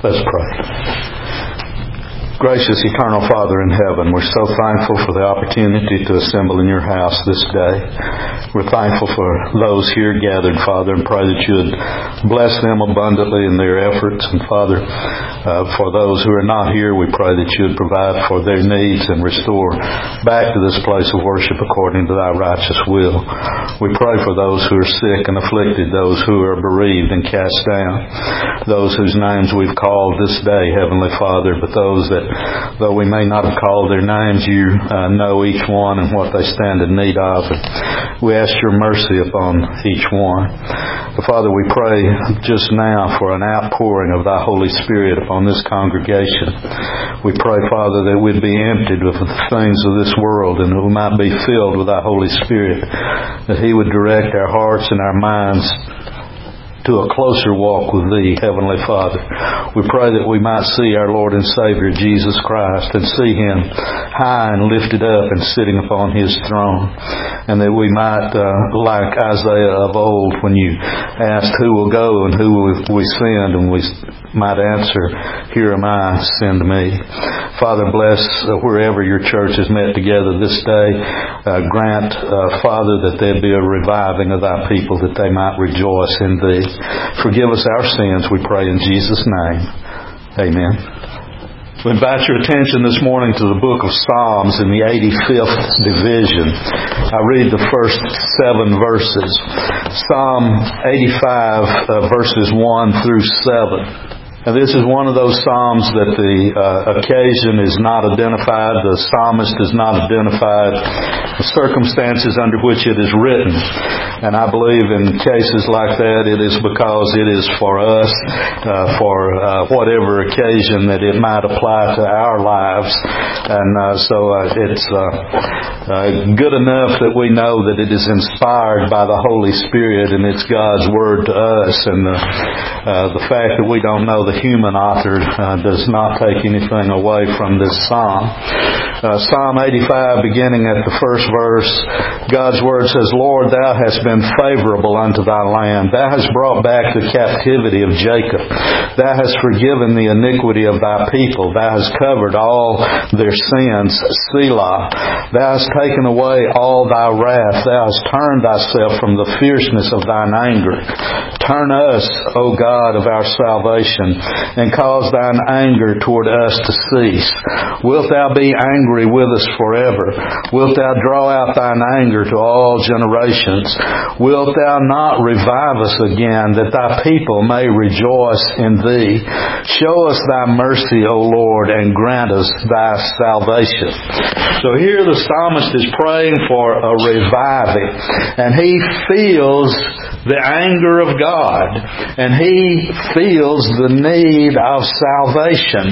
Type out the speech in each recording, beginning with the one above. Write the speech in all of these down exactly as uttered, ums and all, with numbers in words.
Let's pray. Gracious Eternal Father in heaven, we're so thankful for the opportunity to assemble in your house this day. We're thankful for those here gathered, Father, and pray that you would bless them abundantly in their efforts. And Father, uh, for those who are not here, we pray that you would provide for their needs and restore back to this place of worship according to thy righteous will. We pray for those who are sick and afflicted, those who are bereaved and cast down, those whose names we've called this day, Heavenly Father, but those that though we may not have called their names, you uh, know each one and what they stand in need of. And we ask your mercy upon each one. But Father, we pray just now for an outpouring of thy Holy Spirit upon this congregation. We pray, Father, that we'd be emptied of the things of this world and that we might be filled with thy Holy Spirit, that he would direct our hearts and our minds to a closer walk with Thee, Heavenly Father. We pray that we might see our Lord and Savior, Jesus Christ, and see Him high and lifted up and sitting upon His throne. And that we might, uh, like Isaiah of old, when you asked who will go and who will we send, and we might answer, here am I, send me. Father, bless uh, wherever your church is met together this day. Uh, grant, uh, Father, that there be a reviving of thy people, that they might rejoice in Thee. Forgive us our sins, we pray in Jesus' name. Amen. We invite your attention this morning to the book of Psalms in the eighty-fifth division. I read the first seven verses. Psalm eighty-five, uh, verses one through seven. And this is one of those psalms that the uh, occasion is not identified. The psalmist is not identified. The circumstances under which it is written. And I believe in cases like that, it is because it is for us, uh, for uh, whatever occasion that it might apply to our lives. And uh, so uh, it's uh, uh, good enough that we know that it is inspired by the Holy Spirit and it's God's Word to us. And the, uh, the fact that we don't know the human author uh, does not take anything away from this psalm. Uh, Psalm eighty-five, beginning at the first verse, God's Word says, Lord, Thou hast been favorable unto Thy land. Thou hast brought back the captivity of Jacob. Thou hast forgiven the iniquity of Thy people. Thou hast covered all their sins. Selah. Thou hast taken away all Thy wrath. Thou hast turned Thyself from the fierceness of Thine anger. Turn us, O God of our salvation, and cause Thine anger toward us to cease. Wilt Thou be angry with us forever? Wilt Thou draw out Thine anger to all generations? Wilt Thou not revive us again, that Thy people may rejoice in Thee? Show us Thy mercy, O Lord, and grant us Thy salvation. So here the psalmist is praying for a reviving, and he feels the anger of God, and he feels the need of salvation.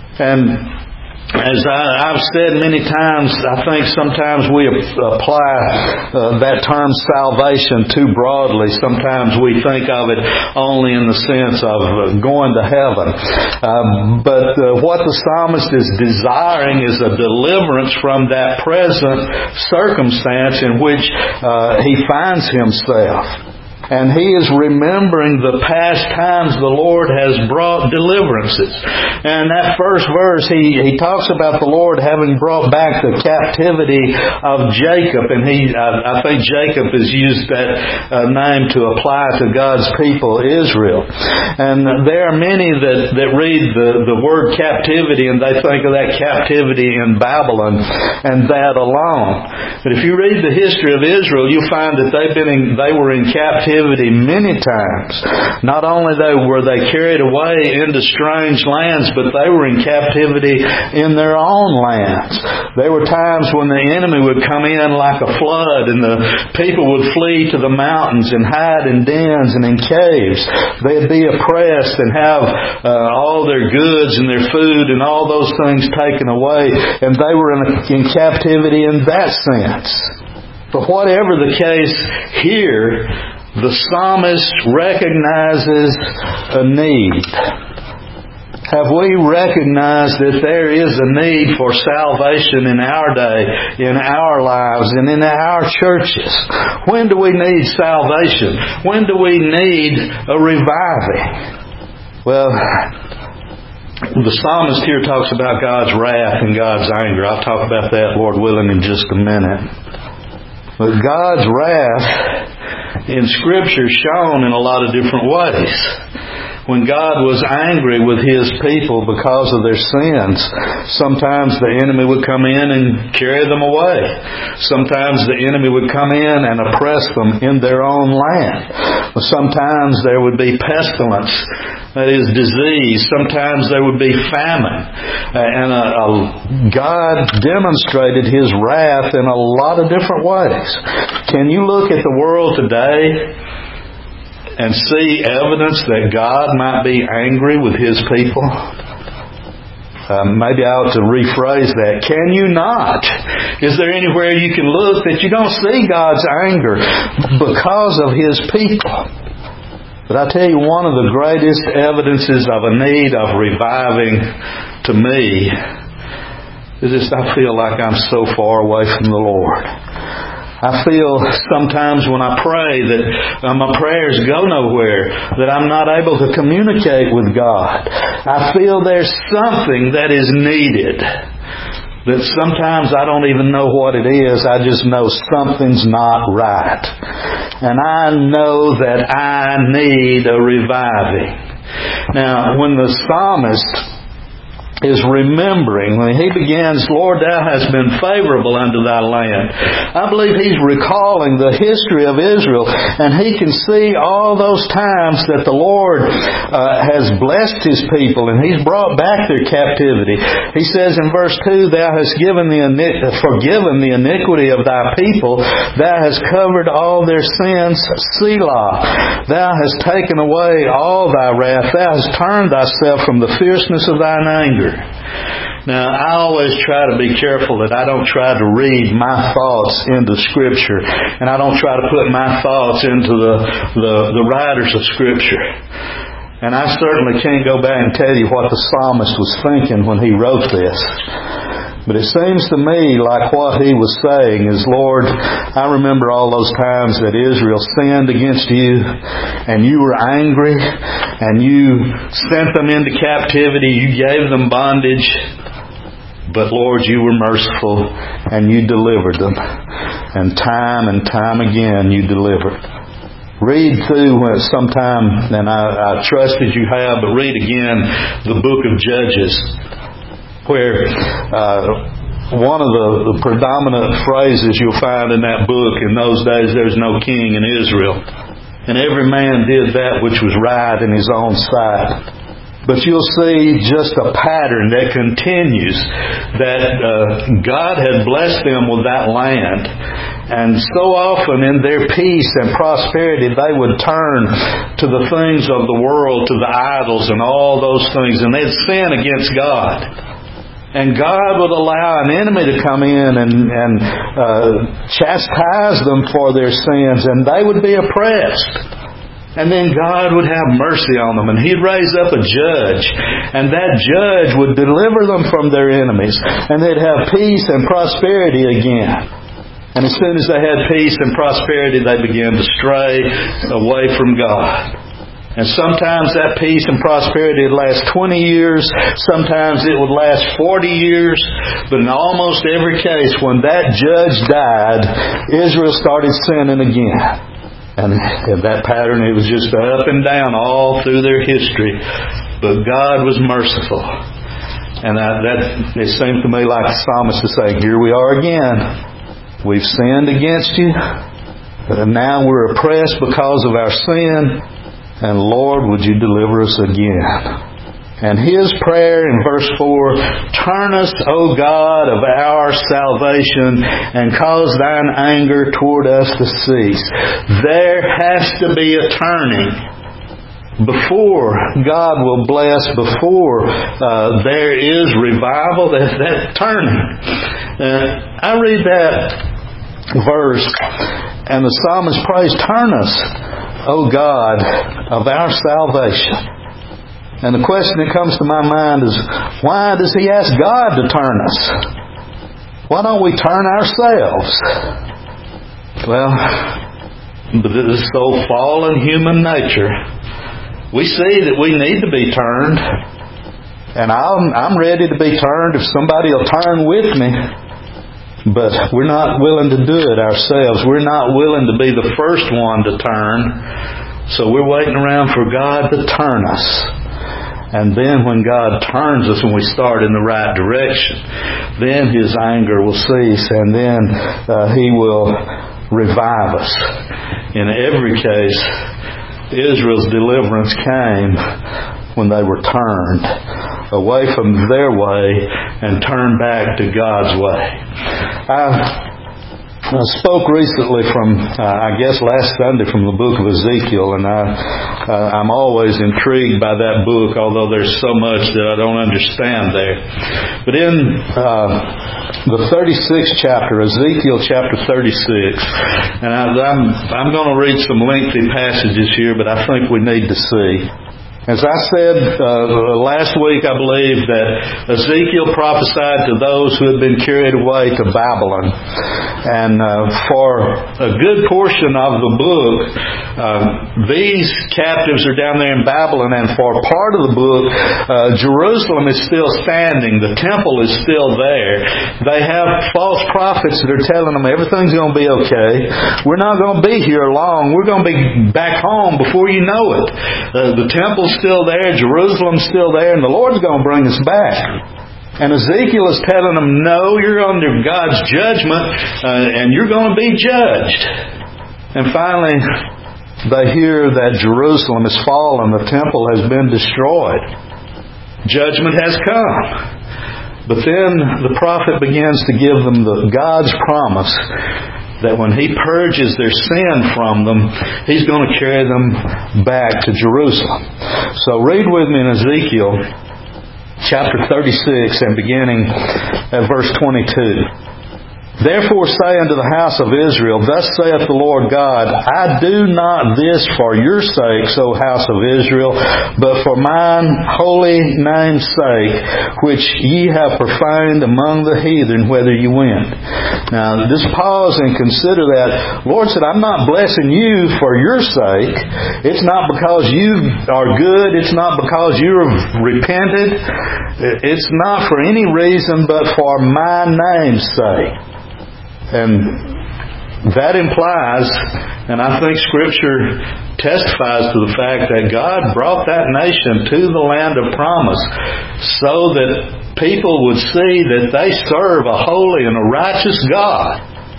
And as I, I've said many times, I think sometimes we apply uh, that term salvation too broadly. Sometimes we think of it only in the sense of going to heaven. Um, but uh, what the psalmist is desiring is a deliverance from that present circumstance in which uh, he finds himself. And he is remembering the past times the Lord has brought deliverances. And that first verse, he, he talks about the Lord having brought back the captivity of Jacob. And he, I, I think Jacob has used that uh, name to apply to God's people, Israel. And there are many that, that read the, the word captivity and they think of that captivity in Babylon and that alone. But if you read the history of Israel, you'll find that they've been in, they were in captivity many times. Not only were they carried away into strange lands, but they were in captivity in their own lands. There were times when the enemy would come in like a flood and the people would flee to the mountains and hide in dens and in caves. They'd be oppressed and have uh, all their goods and their food and all those things taken away, and they were in, in captivity in that sense. But whatever the case here, the psalmist recognizes a need. Have we recognized that there is a need for salvation in our day, in our lives, and in our churches? When do we need salvation? When do we need a reviving? Well, The psalmist here talks about God's wrath and God's anger. I'll talk about that, Lord willing, in just a minute. But God's wrath in Scripture is shown in a lot of different ways. When God was angry with His people because of their sins, sometimes the enemy would come in and carry them away. Sometimes the enemy would come in and oppress them in their own land. Sometimes there would be pestilence, that is disease. Sometimes there would be famine. And uh, uh, God demonstrated His wrath in a lot of different ways. Can you look at the world today and see evidence that God might be angry with His people? Uh, maybe I ought to rephrase that. Can you not? Is there anywhere you can look that you don't see God's anger because of His people? But I tell you, one of the greatest evidences of a need of reviving to me is just I feel like I'm so far away from the Lord. I feel sometimes when I pray that uh, my prayers go nowhere, that I'm not able to communicate with God. I feel there's something that is needed. That sometimes I don't even know what it is. I just know something's not right. And I know that I need a reviving. Now, when the psalmist is remembering, when he begins, Lord, Thou hast been favorable unto Thy land. I believe he's recalling the history of Israel, and he can see all those times that the Lord uh, has blessed His people, and He's brought back their captivity. He says in verse two, Thou hast given the forgiven the iniquity of Thy people. Thou hast covered all their sins. Selah. Thou hast taken away all Thy wrath. Thou hast turned Thyself from the fierceness of Thine anger. Now, I always try to be careful that I don't try to read my thoughts into Scripture, and I don't try to put my thoughts into the, the, the writers of Scripture. And I certainly can't go back and tell you what the psalmist was thinking when he wrote this. But it seems to me like what he was saying is, Lord, I remember all those times that Israel sinned against You, and You were angry, and You sent them into captivity. You gave them bondage. But Lord, You were merciful, and You delivered them. And time and time again You delivered. Read through sometime, and I, I trust that you have, but read again the book of Judges, where uh, one of the, the predominant phrases you'll find in that book, in those days there's no king in Israel, and every man did that which was right in his own sight. But you'll see just a pattern that continues, that uh, God had blessed them with that land, and so often in their peace and prosperity they would turn to the things of the world, to the idols and all those things, and they'd sin against God. And God would allow an enemy to come in and, and uh, chastise them for their sins, and they would be oppressed. And then God would have mercy on them, and He'd raise up a judge, and that judge would deliver them from their enemies, and they'd have peace and prosperity again. And as soon as they had peace and prosperity, they began to stray away from God. And sometimes that peace and prosperity would last twenty years. Sometimes it would last forty years. But in almost every case, when that judge died, Israel started sinning again. And in that pattern, it was just up and down all through their history. But God was merciful. And that, that it seemed to me like the psalmist is saying, here we are again. We've sinned against You. And now we're oppressed because of our sin. And Lord, would You deliver us again? And his prayer in verse four, turn us, O God of our salvation, and cause Thine anger toward us to cease. There has to be a turning before God will bless, before uh, there is revival, that, that turning. Uh, I read that verse, and the psalmist prays, turn us, O God of our salvation. And the question that comes to my mind is, why does He ask God to turn us? Why don't we turn ourselves? Well, this is so fallen human nature. We see that we need to be turned. And I'm, I'm ready to be turned if somebody will turn with me. But we're not willing to do it ourselves. We're not willing to be the first one to turn. So we're waiting around for God to turn us. And then when God turns us and we start in the right direction, then His anger will cease, and then uh, He will revive us. In every case, Israel's deliverance came when they were turned away from their way and turned back to God's way. I I spoke recently from, uh, I guess last Sunday, from the book of Ezekiel, and I, uh, I'm always intrigued by that book, although there's so much that I don't understand there. But in uh, the thirty-sixth chapter, Ezekiel chapter thirty-six, and I, I'm, I'm going to read some lengthy passages here, but I think we need to see. As I said uh, last week, I believe that Ezekiel prophesied to those who had been carried away to Babylon. And uh, for a good portion of the book, uh, these captives are down there in Babylon. And for part of the book, uh, Jerusalem is still standing. The temple is still there. They have false prophets that are telling them everything's going to be okay. We're not going to be here long. We're going to be back home before you know it. Uh, the temple's still there, Jerusalem's still there, and the Lord's going to bring us back. And Ezekiel is telling them, no, you're under God's judgment, uh, and you're going to be judged. And finally, they hear that Jerusalem has fallen, the temple has been destroyed. Judgment has come. But then the prophet begins to give them the God's promise that when He purges their sin from them, He's going to carry them back to Jerusalem. So read with me in Ezekiel chapter thirty-six and beginning at verse twenty-two. Therefore say unto the house of Israel, Thus saith the Lord God, I do not this for your sakes, O house of Israel, but for mine holy name's sake, which ye have profaned among the heathen, whither you went. Now, just pause and consider that. Lord said, I'm not blessing you for your sake. It's not because you are good. It's not because you've repented. It's not for any reason but for my name's sake. And that implies, and I think Scripture testifies to the fact that God brought that nation to the land of promise so that people would see that they serve a holy and a righteous God.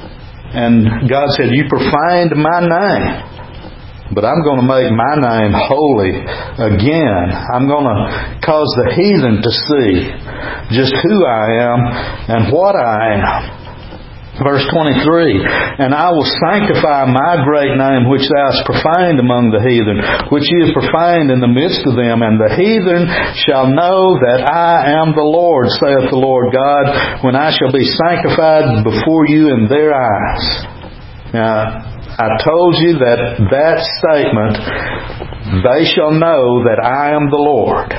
And God said, you profaned my name, but I'm going to make my name holy again. I'm going to cause the heathen to see just who I am and what I am. Verse twenty-three, And I will sanctify my great name which thou hast profaned among the heathen, which ye have profaned in the midst of them, and the heathen shall know that I am the Lord, saith the Lord God, when I shall be sanctified before you in their eyes. Now, I told you that that statement, they shall know that I am the Lord,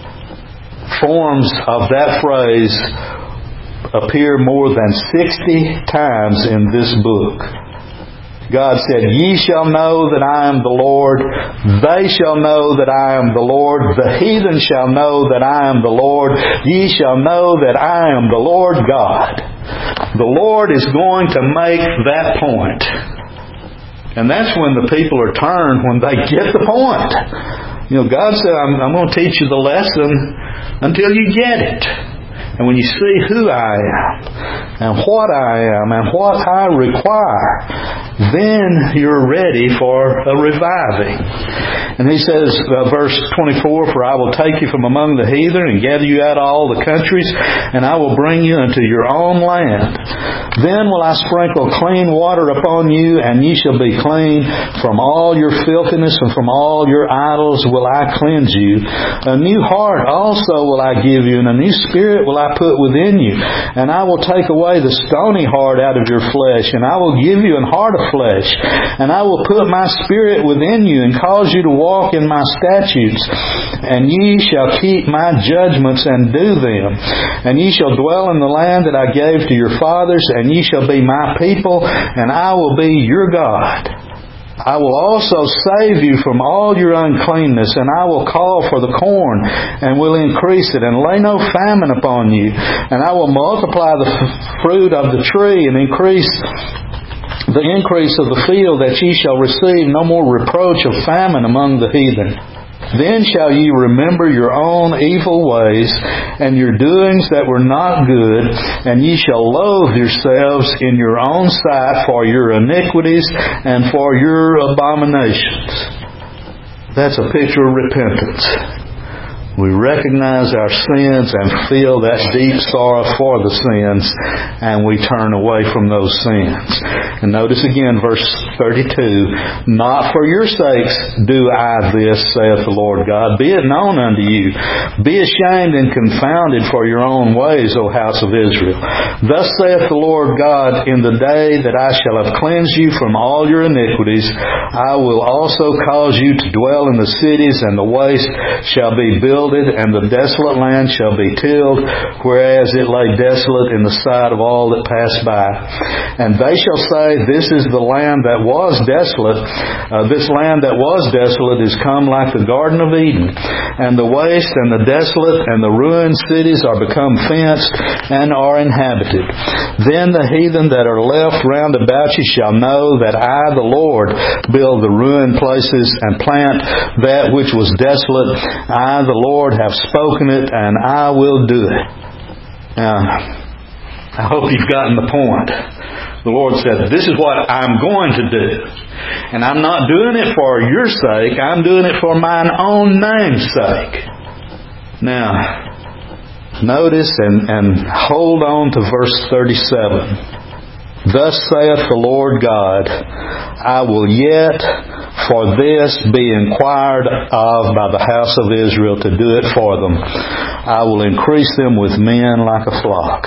forms of that phrase appear more than sixty times in this book. God said, Ye shall know that I am the Lord. They shall know that I am the Lord. The heathen shall know that I am the Lord. Ye shall know that I am the Lord God. The Lord is going to make that point. And that's when the people are turned, when they get the point. You know, God said, I'm, I'm going to teach you the lesson until you get it. And when you see who I am, and what I am, and what I require, then you're ready for a reviving. And He says, uh, verse twenty-four, For I will take you from among the heathen, and gather you out of all the countries, and I will bring you into your own land. Then will I sprinkle clean water upon you, and ye shall be clean. From all your filthiness and from all your idols will I cleanse you. A new heart also will I give you, and a new spirit will I put within you. And I will take away the stony heart out of your flesh, and I will give you an heart of flesh. And I will put my spirit within you, and cause you to walk in my statutes. And ye shall keep my judgments and do them. And ye shall dwell in the land that I gave to your fathers, and ye shall be my people, and I will be your God. I will also save you from all your uncleanness, and I will call for the corn, and will increase it, and lay no famine upon you. And I will multiply the f- fruit of the tree, and increase the increase of the field, that ye shall receive no more reproach of famine among the heathen. Then shall ye remember your own evil ways, and your doings that were not good, and ye shall loathe yourselves in your own sight for your iniquities and for your abominations. That's a picture of repentance. We recognize our sins and feel that deep sorrow for the sins, and we turn away from those sins. And notice again verse thirty-two, not for your sakes do I this, saith the Lord God. Be it known unto you. Be ashamed and confounded for your own ways, O house of Israel. Thus saith the Lord God, in the day that I shall have cleansed you from all your iniquities, I will also cause you to dwell in the cities, and the waste shall be built, and the desolate land shall be tilled, whereas it lay desolate in the sight of all that passed by. And they shall say, this is the land that was desolate. Uh, this land that was desolate is come like the Garden of Eden. And the waste and the desolate and the ruined cities are become fenced and are inhabited. Then the heathen that are left round about you shall know that I, the Lord, build the ruined places and plant that which was desolate. I, the Lord, Lord have spoken it, and I will do it. Now, I hope you've gotten the point. The Lord said, this is what I'm going to do. And I'm not doing it for your sake. I'm doing it for mine own name's sake. Now, notice and, and hold on to verse thirty-seven. Thus saith the Lord God, I will yet for this be inquired of by the house of Israel to do it for them. I will increase them with men like a flock.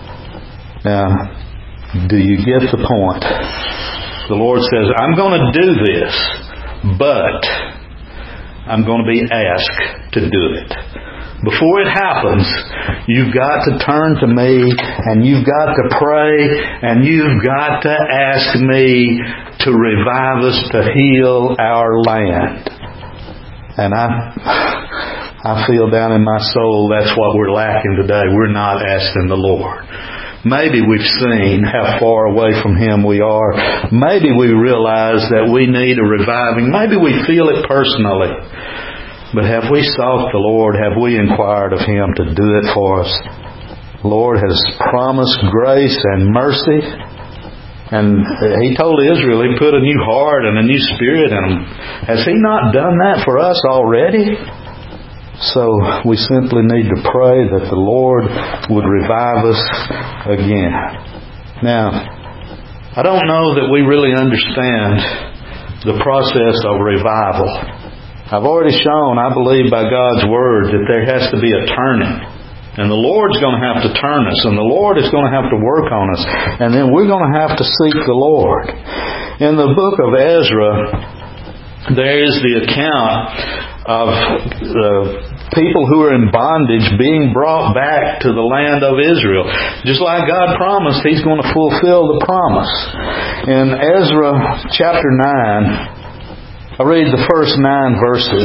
Now, do you get the point? The Lord says, I'm going to do this, but I'm going to be asked to do it. Before it happens, you've got to turn to me, and you've got to pray, and you've got to ask me to revive us, to heal our land. And I I feel down in my soul that's what we're lacking today. We're not asking the Lord. Maybe we've seen how far away from Him we are. Maybe we realize that we need a reviving. Maybe we feel it personally. But have we sought the Lord? Have we inquired of Him to do it for us? The Lord has promised grace and mercy. And He told Israel He put a new heart and a new spirit in them. Has He not done that for us already? So we simply need to pray that the Lord would revive us again. Now, I don't know that we really understand the process of revival. I've already shown, I believe by God's Word, that there has to be a turning. And the Lord's going to have to turn us. And the Lord is going to have to work on us. And then we're going to have to seek the Lord. In the book of Ezra, there is the account of the people who are in bondage being brought back to the land of Israel. Just like God promised, He's going to fulfill the promise. In Ezra chapter nine, I read the first nine verses.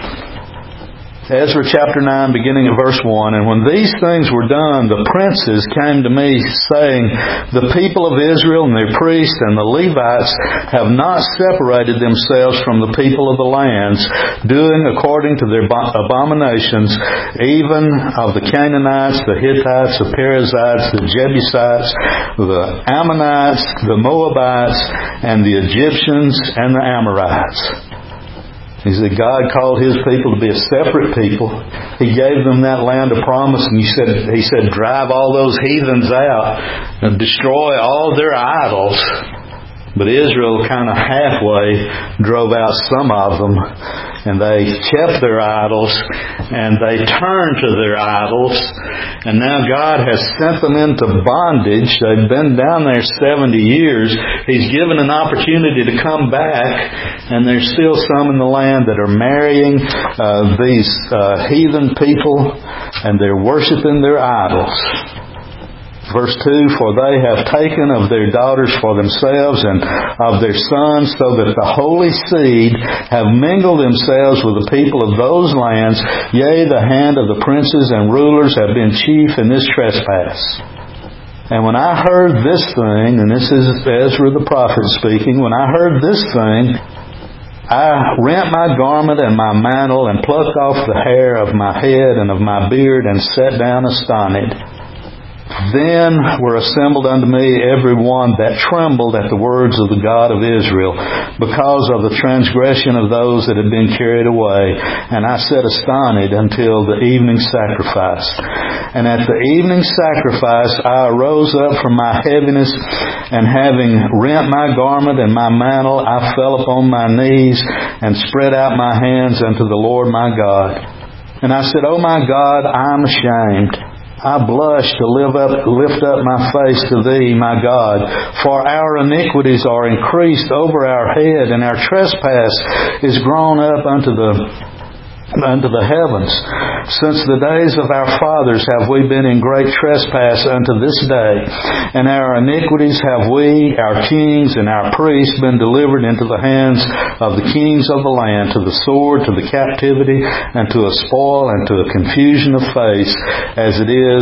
Ezra chapter nine, beginning at verse one. And when these things were done, the princes came to me, saying, the people of Israel and their priests and the Levites have not separated themselves from the people of the lands, doing according to their abominations, even of the Canaanites, the Hittites, the Perizzites, the Jebusites, the Ammonites, the Moabites, and the Egyptians and the Amorites. He said God called His people to be a separate people. He gave them that land of promise, and He said, He said, drive all those heathens out and destroy all their idols. But Israel kind of halfway drove out some of them, and they kept their idols, and they turned to their idols, and now God has sent them into bondage. They've been down there seventy years. He's given an opportunity to come back, and there's still some in the land that are marrying uh, these uh, heathen people, and they're worshiping their idols. verse two, for they have taken of their daughters for themselves and of their sons, so that the holy seed have mingled themselves with the people of those lands. Yea, the hand of the princes and rulers have been chief in this trespass. And when I heard this thing, and this is Ezra the prophet speaking, when I heard this thing, I rent my garment and my mantle, and plucked off the hair of my head and of my beard, and sat down astonished. Then were assembled unto me every one that trembled at the words of the God of Israel, because of the transgression of those that had been carried away. And I sat astonished until the evening sacrifice. And at the evening sacrifice I arose up from my heaviness, and having rent my garment and my mantle, I fell upon my knees, and spread out my hands unto the Lord my God. And I said, O my God, I am ashamed. I blush to live up, lift up my face to Thee, my God, for our iniquities are increased over our head, and our trespass is grown up unto the unto the heavens. Since the days of our fathers have we been in great trespass unto this day, and our iniquities have we, our kings and our priests, been delivered into the hands of the kings of the land, to the sword, to the captivity, and to a spoil, and to a confusion of face, as it is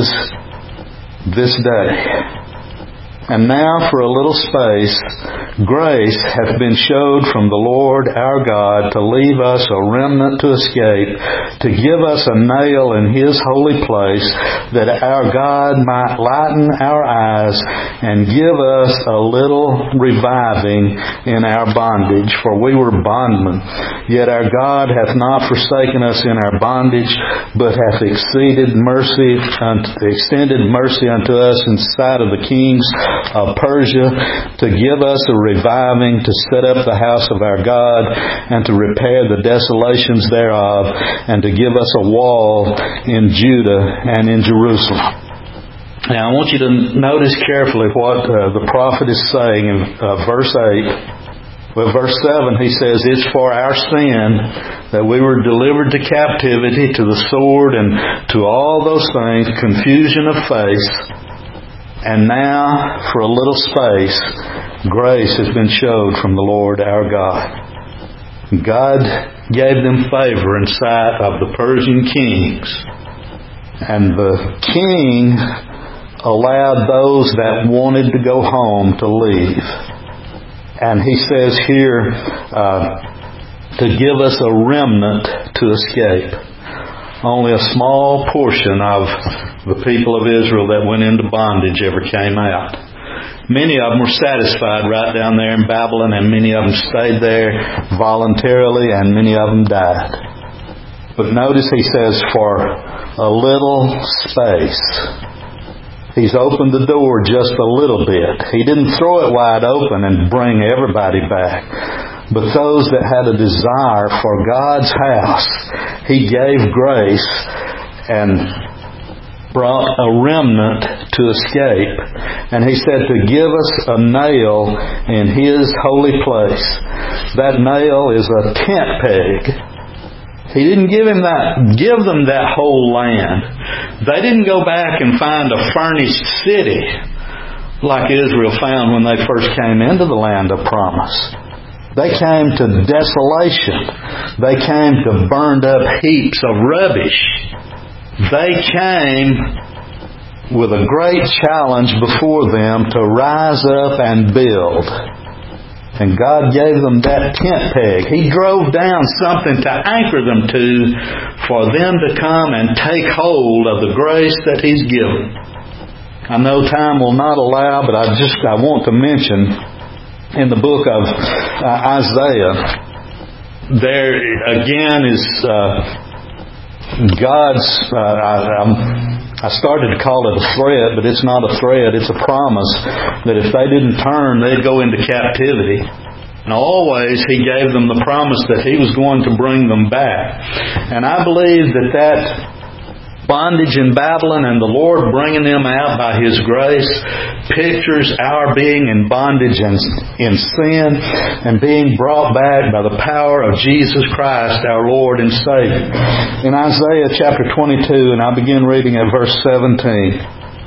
this day. And now for a little space, grace hath been showed from the Lord our God, to leave us a remnant to escape, to give us a nail in His holy place, that our God might lighten our eyes, and give us a little reviving in our bondage. For we were bondmen, yet our God hath not forsaken us in our bondage, but hath exceeded mercy, extended mercy unto us in sight of the kings of Persia, to give us a reviving, to set up the house of our God, and to repair the desolations thereof, and to give us a wall in Judah and in Jerusalem. Now I want you to notice carefully what uh, the prophet is saying in uh, verse eight. Well, verse seven, he says, it's for our sin that we were delivered to captivity, to the sword, and to all those things, confusion of face. And now, for a little space, grace has been showed from the Lord our God. God gave them favor in sight of the Persian kings. And the king allowed those that wanted to go home to leave. And he says here, uh, to give us a remnant to escape. Only a small portion of the people of Israel that went into bondage ever came out. Many of them were satisfied right down there in Babylon, and many of them stayed there voluntarily, and many of them died. But notice he says, for a little space. He's opened the door just a little bit. He didn't throw it wide open and bring everybody back. But those that had a desire for God's house, He gave grace and brought a remnant to escape. And He said to give us a nail in His holy place. That nail is a tent peg. He didn't give him that, give them that whole land. They didn't go back and find a furnished city like Israel found when they first came into the land of promise. They came to desolation. They came to burned up heaps of rubbish. They came with a great challenge before them to rise up and build. And God gave them that tent peg. He drove down something to anchor them to, for them to come and take hold of the grace that He's given. I know time will not allow, but I just I want to mention, in the book of uh, Isaiah, there again is uh, God's, uh, I, I'm, I started to call it a threat, but it's not a threat, it's a promise that if they didn't turn, they'd go into captivity. And always He gave them the promise that He was going to bring them back. And I believe that that bondage in Babylon and the Lord bringing them out by His grace pictures our being in bondage and in sin and being brought back by the power of Jesus Christ, our Lord and Savior. In Isaiah chapter twenty-two, and I begin reading at verse seventeen.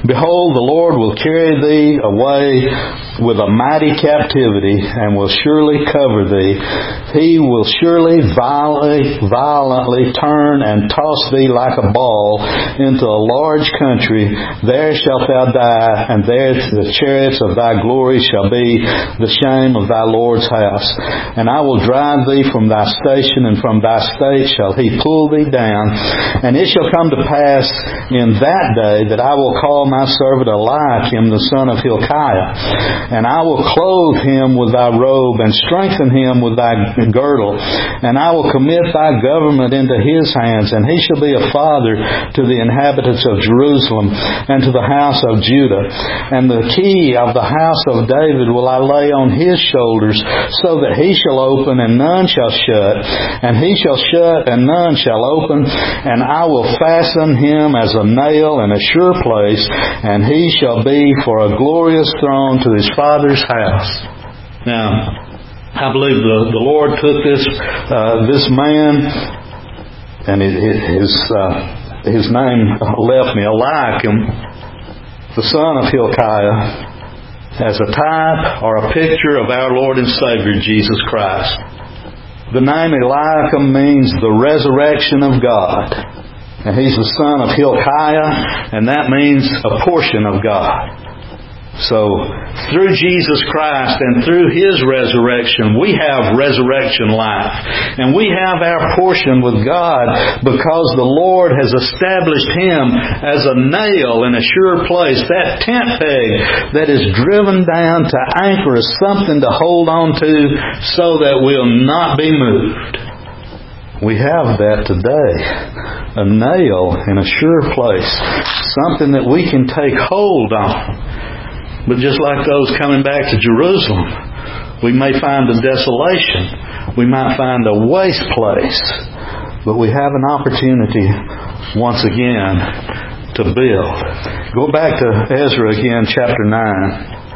Behold, the Lord will carry thee away with a mighty captivity, and will surely cover thee. He will surely violently, violently turn and toss thee like a ball into a large country. There shalt thou die, and there the chariots of thy glory shall be the shame of thy Lord's house. And I will drive thee from thy station, and from thy state shall he pull thee down. And it shall come to pass in that day that I will call my servant Eliakim, the son of Hilkiah, and I will clothe him with thy robe, and strengthen him with thy girdle. And I will commit thy government into his hands, and he shall be a father to the inhabitants of Jerusalem, and to the house of Judah. And the key of the house of David will I lay on his shoulders, so that he shall open, and none shall shut, and he shall shut, and none shall open. And I will fasten him as a nail in a sure place, and he shall be for a glorious throne to his father's house. Now, I believe the, the Lord took this uh, this man, and it, it, his uh, his name left me, Eliakim, the son of Hilkiah, as a type or a picture of our Lord and Savior Jesus Christ. The name Eliakim means the resurrection of God. And he's the son of Hilkiah, and that means a portion of God. So, through Jesus Christ and through His resurrection, we have resurrection life. And we have our portion with God because the Lord has established Him as a nail in a sure place. That tent peg that is driven down to anchor us, something to hold on to so that we'll not be moved. We have that today. A nail in a sure place. Something that we can take hold on. But just like those coming back to Jerusalem, we may find a desolation. We might find a waste place. But we have an opportunity, once again, to build. Go back to Ezra again, chapter nine,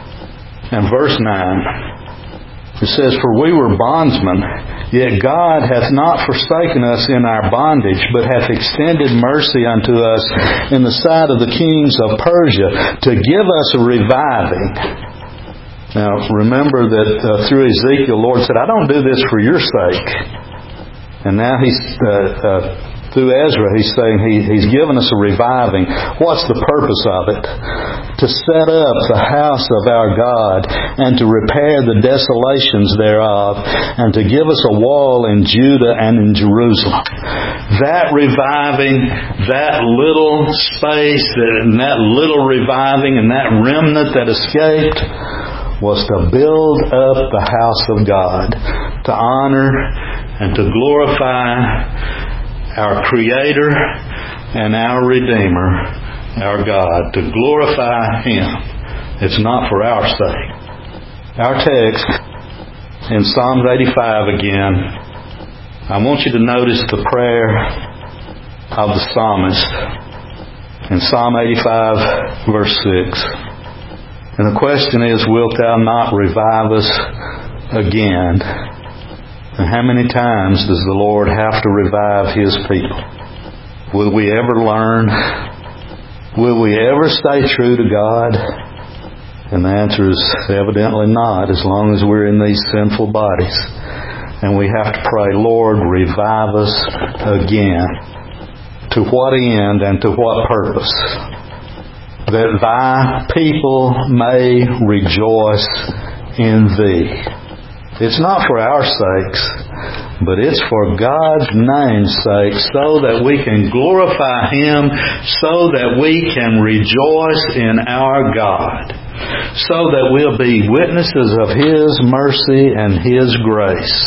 and verse nine. It says, For we were bondsmen, yet God hath not forsaken us in our bondage, but hath extended mercy unto us in the sight of the kings of Persia, to give us a reviving. Now, remember that uh, through Ezekiel, the Lord said, I don't do this for your sake. And now He's... Uh, uh, Through Ezra, He's saying he, He's given us a reviving. What's the purpose of it? To set up the house of our God, and to repair the desolations thereof, and to give us a wall in Judah and in Jerusalem. That reviving, that little space, and that little reviving, and that remnant that escaped, was to build up the house of God, to honor and to glorify our Creator and our Redeemer, our God, to glorify Him. It's not for our sake. Our text in Psalms eighty-five again, I want you to notice the prayer of the psalmist in Psalm eighty-five, verse six. And the question is, wilt Thou not revive us again? And how many times does the Lord have to revive His people? Will we ever learn? Will we ever stay true to God? And the answer is evidently not, as long as we're in these sinful bodies. And we have to pray, Lord, revive us again. To what end and to what purpose? That Thy people may rejoice in Thee. It's not for our sakes, but it's for God's name's sake, so that we can glorify Him, so that we can rejoice in our God, so that we'll be witnesses of His mercy and His grace,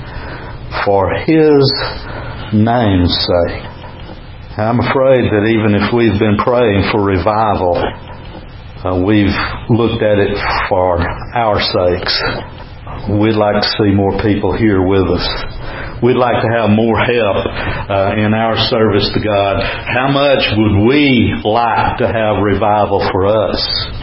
for His name's sake. I'm afraid that even if we've been praying for revival, uh, we've looked at it for our sakes. We'd like to see more people here with us. We'd like to have more help uh, in our service to God. How much would we like to have revival for us?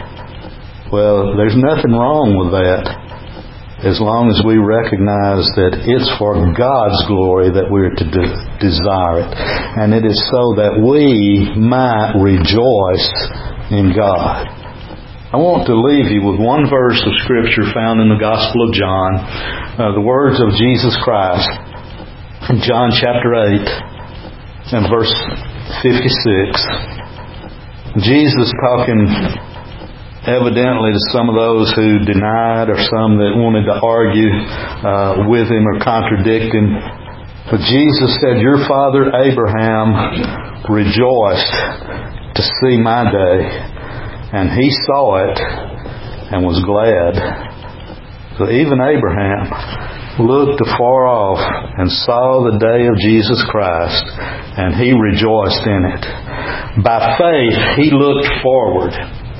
Well, there's nothing wrong with that, as long as we recognize that it's for God's glory that we're to de- desire it. And it is so that we might rejoice in God. I want to leave you with one verse of Scripture found in the Gospel of John, uh, the words of Jesus Christ in John chapter eight and verse fifty-six. Jesus talking evidently to some of those who denied or some that wanted to argue uh, with Him or contradict Him. But Jesus said, "Your father Abraham rejoiced to see my day, and he saw it and was glad." So even Abraham looked afar off and saw the day of Jesus Christ, and he rejoiced in it. By faith, he looked forward.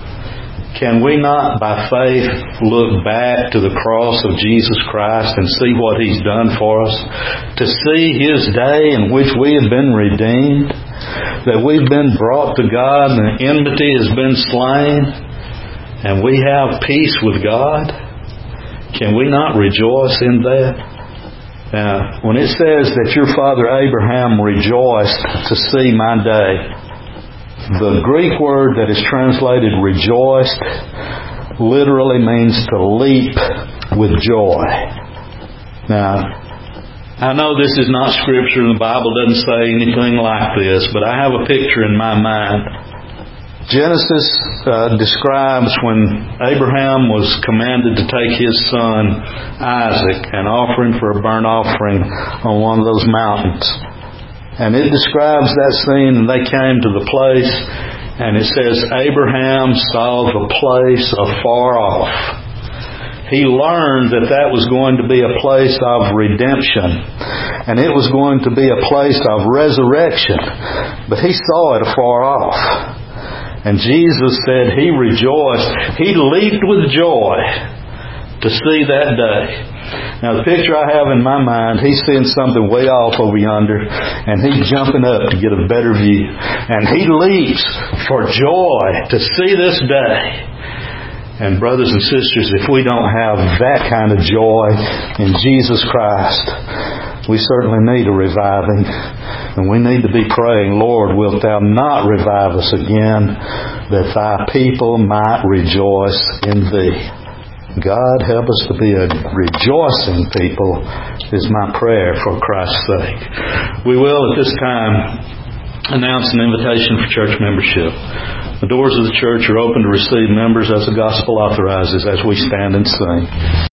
Can we not, by faith, look back to the cross of Jesus Christ and see what He's done for us? To see His day in which we have been redeemed, that we've been brought to God and the enmity has been slain, and we have peace with God? Can we not rejoice in that? Now, when it says that your father Abraham rejoiced to see my day, the Greek word that is translated rejoiced literally means to leap with joy. Now, I know this is not Scripture and the Bible doesn't say anything like this, but I have a picture in my mind. Genesis uh, describes when Abraham was commanded to take his son Isaac and offer him for a burnt offering on one of those mountains. And it describes that scene, and they came to the place, and it says, Abraham saw the place afar off. He learned that that was going to be a place of redemption, and it was going to be a place of resurrection. But he saw it afar off. And Jesus said he rejoiced. He leaped with joy to see that day. Now, the picture I have in my mind, he's seeing something way off over yonder, and he's jumping up to get a better view. And he leaps for joy to see this day. And brothers and sisters, if we don't have that kind of joy in Jesus Christ, we certainly need a reviving. And we need to be praying, Lord, wilt Thou not revive us again, that Thy people might rejoice in Thee. God, help us to be a rejoicing people is my prayer for Christ's sake. We will at this time announce an invitation for church membership. The doors of the church are open to receive members as the gospel authorizes as we stand and sing.